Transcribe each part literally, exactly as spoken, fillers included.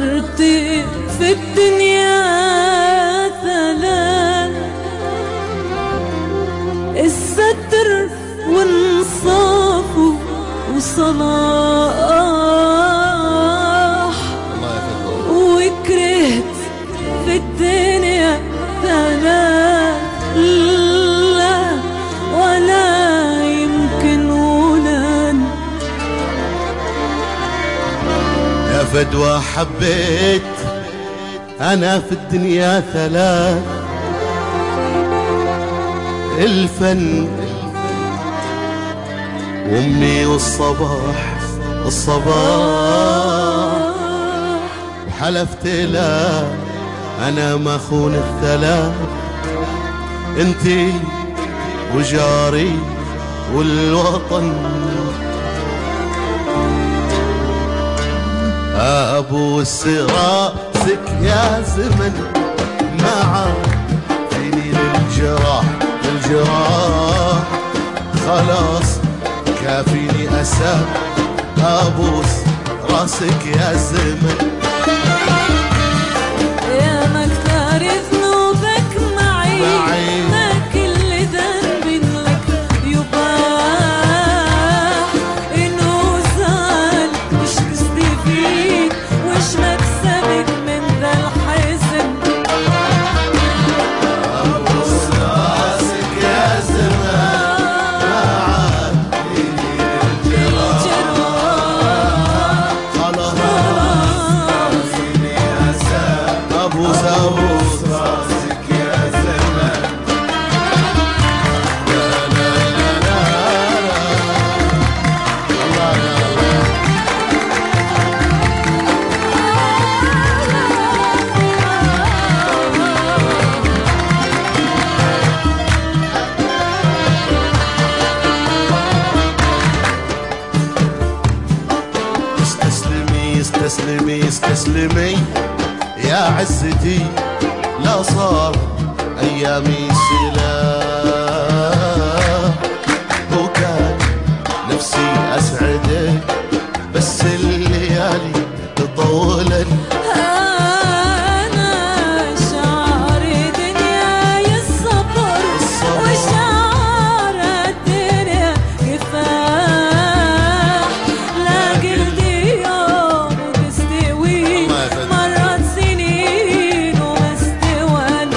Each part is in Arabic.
خسرتي في الدنيا ثلاث: الستر والانصاف وصلاح. وكرهت في الدنيا ثلاث: لا ولا يمكن ولن. يا فدوى حبيت أنا في الدنيا ثلاث: الفن وأمي والصباح الصباح. وحلفت لا أنا ما خون الثلاث: انتي وجاري والوطن. أبوس راسك يا زمن ما عاد فيني للجراح للجراح. خلاص كافيني أسى أبوس راسك يا زمن. يا مكتر ذنوبك معي, معي ما كل ذنب لك يباح. إنه زال وش قصدي فيك وش مكسبك من ذا الحزن. أبوس راسك يا زمن ما عاد فيني للجراح. خلاص كافيني أسى أبوس أبوس راسك يا زمن. لا لا لا لا الله يا الله. استسلمي استسلمي استسلمي يا عزتي، لا صار أيامي سلاح. وكان نفسي أسعدك بس الليالي تطولن. أنا شعري دنياي الصبر وشعر الدنيا كفاح. لا قلبي يوم وتستوي مرت سنين وما استوان.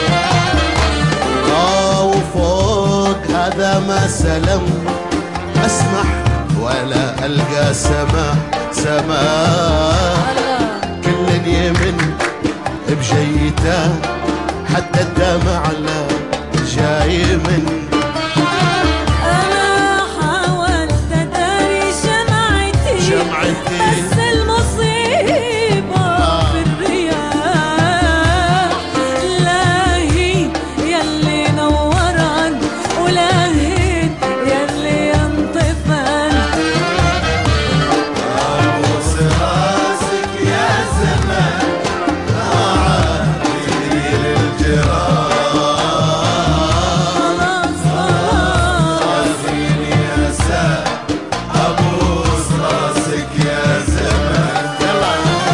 آه وفوق هذا ما سلم أسمح ولا ألقى سماح سماح. كل يمن بجيته حتى الدمع لا جاي من. أنا حاولت أداري شمعتي, شمعتي بس المصيبة آه. في الرياح. لا هي يلي نوران ولا هي يلي انطفان. أبوس راسك يا زمان ما عاد فيني للجراح. خلاص خلاص فيني أسى أبوس راسك يا زمان. يلا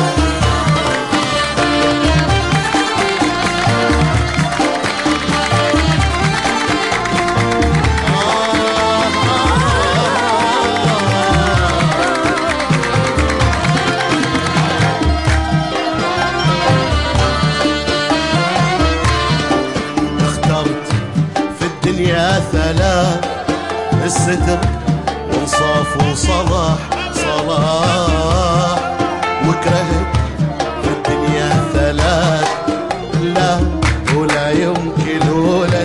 اخترت في الدنيا ثلاث: الستر وانصاف وصلاح صلاح. وكرهت في الدنيا ثلاث: لا ولا يمكن ولد.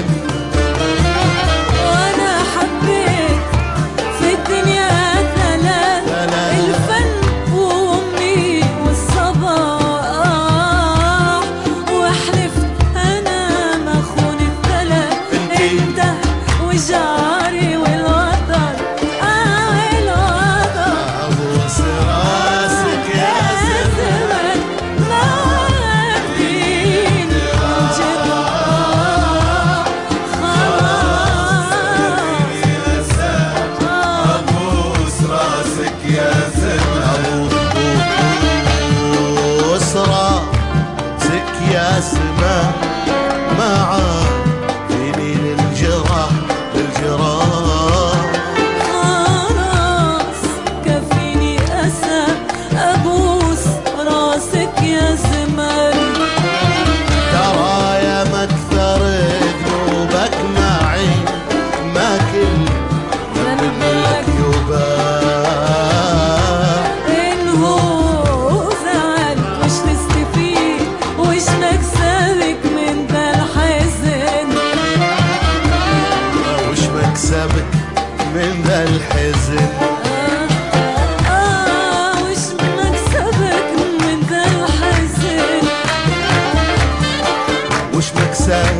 وأنا حبيت في الدنيا ثلاث: ثلاث. الفن وأمي والصباح. وحلفت أنا ما أخون الثلاث: انتي. أنت وجاري والوطن. آه الوطن. أبوس راسك يا زمن ما فيني جراح. خلاص أبوس راسك يا زمان. أبوس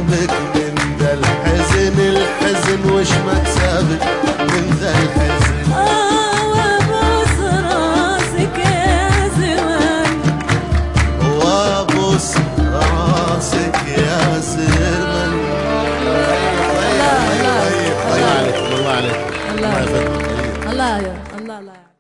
مكسبك من ذا الحزن الحزن وش مكسبك من ذا الحزن آه وابوس راسك يا زمان وابوس راسك يا زمن. لا لا طيب طيب الله عليك الله عليك الله الله يفدك. الله يا الله الله